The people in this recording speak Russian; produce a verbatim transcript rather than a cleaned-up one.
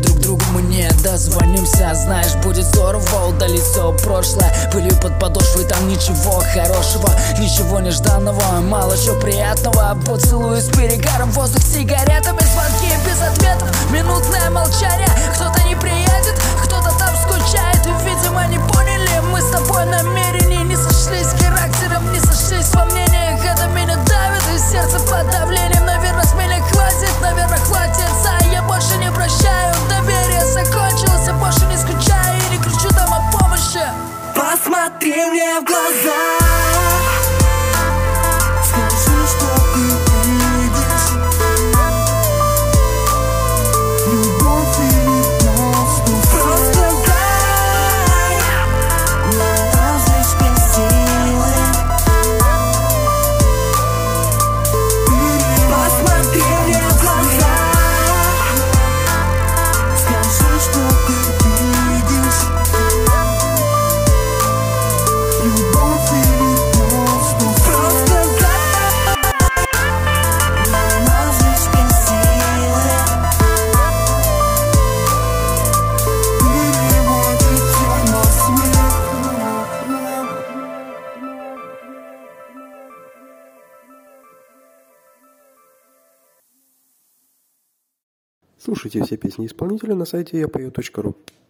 друг другу мы не дозвонимся. Знаешь, будет здорово удалить все прошлое. Пылью под подошвой, там ничего хорошего, ничего нежданного, мало чего приятного. Поцелуй с перегаром, воздух сигаретами, звонки без ответов, минутное молчание. Кто-то не приедет, кто-то там скучает, и, видимо, не поняли мы с тобой намерений. Не сошлись характером, не сошлись во мнениях. Это меня давит, и сердце под давлением. Наверное, с меня хватит, наверное, хватится. Я больше не прощаю, доверие закончилось. Я больше не скучаю и не кричу там о помощи. Посмотри мне в глаза, скажи, что ты видишь. Любовь или просто, просто дай мне различные силы. Посмотри мне в глаза, скажи, что ты видишь. Любовь или просто, просто дай мне различные силы. Переводит тень на свет. Слушайте все песни исполнителя на сайте я пою точка ру.